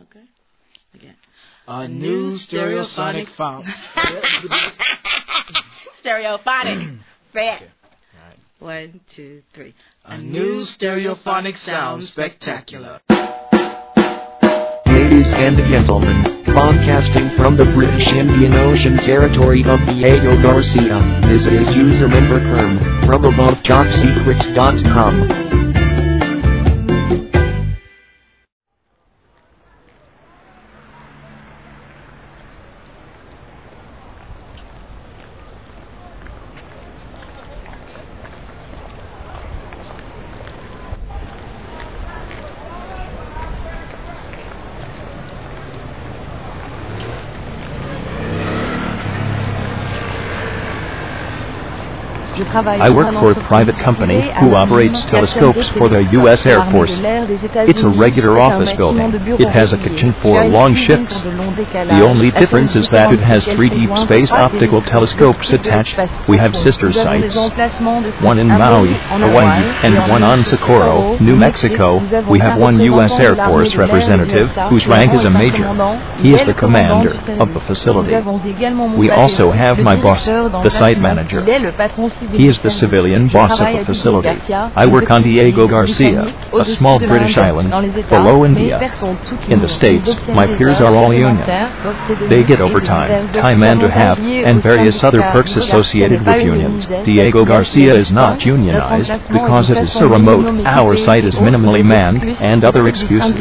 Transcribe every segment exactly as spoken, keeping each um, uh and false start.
Okay. Again. A new stereosonic found. Stereophonic. Fast. Okay. All right. One, two, three. A new stereophonic sound spectacular. Ladies and gentlemen, broadcasting from the British Indian Ocean territory of Diego Garcia, this is user member Kerm, from above top secrets dot com. I work for a private company who operates telescopes for the U S Air Force. It's a regular office building. It has a kitchen for long shifts. The only difference is that it has three deep space optical telescopes attached. We have sister sites, one in Maui, Hawaii, and one on Socorro, New Mexico. We have one U S Air Force representative whose rank is a major. He is the commander of the facility. We also have my boss, the site manager. He is the civilian boss of the facility. I work on Diego Garcia, a small British island below India. In the States, my peers are all union. They get overtime, time and a half, and various other perks associated with unions. Diego Garcia is not unionized because it is so remote. Our site is minimally manned, and other excuses.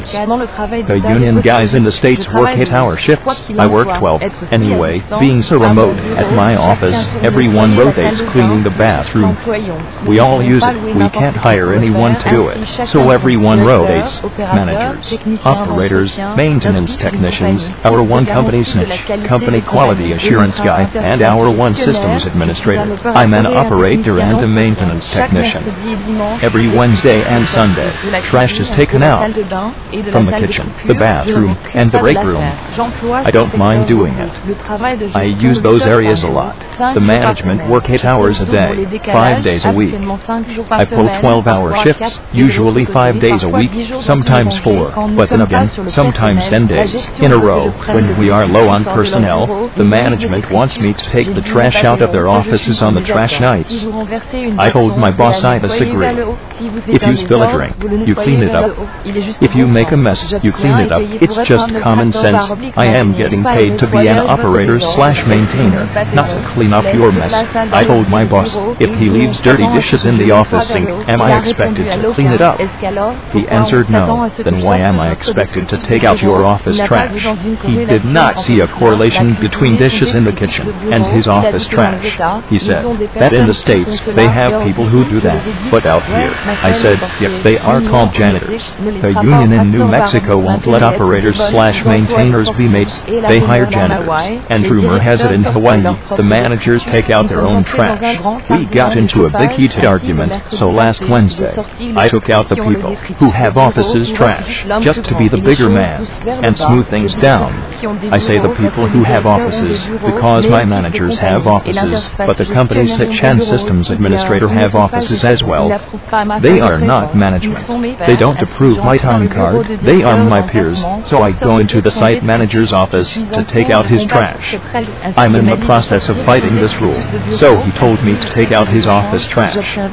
The union guys in the States work eight-hour shifts. I work twelve. Anyway, being so remote, at my office, everyone rotates cleaning the bathroom. We all use it. We can't hire anyone to do it. So everyone rotates. Managers, operators, maintenance technicians, our one company snitch, company quality assurance guy, and our one systems administrator. I'm an operator and a maintenance technician. Every Wednesday and Sunday, trash is taken out from the kitchen, the bathroom, and the break room. I don't mind doing it. I use those areas a lot. The management work eight hours a day, five days a week. I pull twelve-hour shifts, usually five days a week, sometimes four, but then again, sometimes ten days in a row. When we are low on personnel, the management wants me to take the trash out of their offices on the trash nights. I told my boss I disagree. If you spill a drink, you clean it up. If you make a mess, you clean it up. It's just common sense. I am getting paid to be an operator slash maintainer, not to clean up your mess. I told my boss, if he leaves dirty dishes in the office sink, am I expected to clean it up? He answered no. Then why am I expected to take out your office trash? He did not see a correlation between dishes in the kitchen and his office trash. He said that in the States they have people who do that, but out here, I said, yep, they are called janitors. The union in New Mexico won't let operators slash maintainers be mates. They hire janitors. And rumor has it in Hawaii, the managers take out their own trash. We got into a big heated argument, so last Wednesday, I took out the people who have offices trash, just to be the bigger man, and smooth things down. I say the people who have offices, because my managers have offices, but the company's H and systems administrator have offices as well. They are not management. They don't approve my time card, they are my peers, so I go into the site manager's office to take out his trash. I'm in the process of fighting this rule, so he told me to take out his office trash.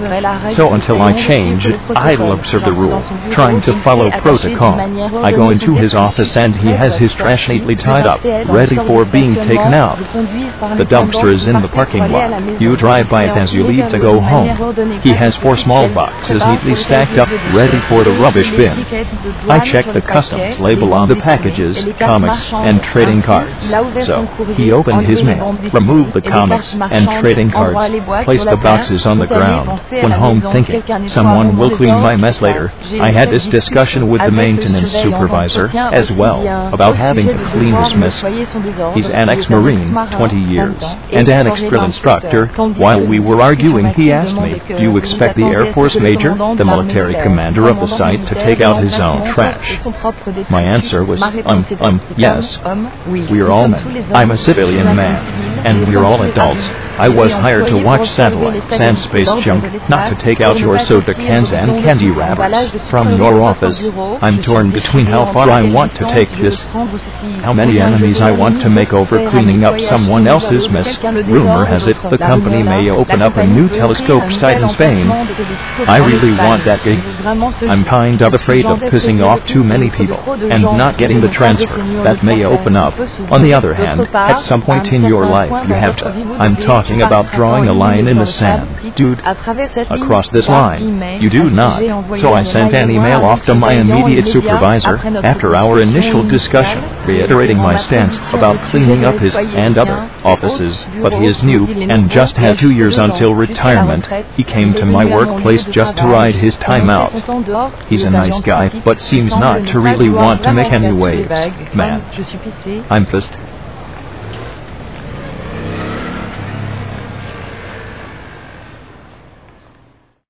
So until I change, I'll observe the rule, trying to follow protocol. I go into his office and he has his trash neatly tied up, ready for being taken out. The dumpster is in the parking lot. You drive by it as you leave to go home. He has four small boxes neatly stacked up, ready for the rubbish bin. I check the customs label on the packages, comics, and trading cards. So, he opened his mail, removed the comics and trading cards, placed the boxes on the ground, went home thinking, someone will clean my mess later. I had this discussion with the maintenance supervisor, as well, about having to clean his mess. He's an ex-Marine, twenty years, and an ex-drill instructor. While we were arguing, he asked me, do you expect the Air Force Major, the military commander of the site, to take out his own trash? My answer was, um, um, yes. We are all men. I'm a civilian man, and we're all adults. I was hired to watch satellites and space junk, not to take out your soda cans and candy wrappers from your office. I'm torn between how far I want to take this, how many enemies I want to make over cleaning up someone else's mess. Rumor has it the company may open up a new telescope site in Spain. I really want that gig. I'm kind of afraid of pissing off too many people and not getting the transfer that may open up. On the other hand, at some point in your life you have to. I'm talking about drawing a line in the sand. Dude, across this line, you do not. So I sent an email off to my immediate supervisor after our initial discussion, reiterating my stance about cleaning up his and other offices, but he is new and just had two years until retirement. He came to my workplace just to ride his time out. He's a nice guy, but seems not to really want to make any waves. Man, I'm pissed.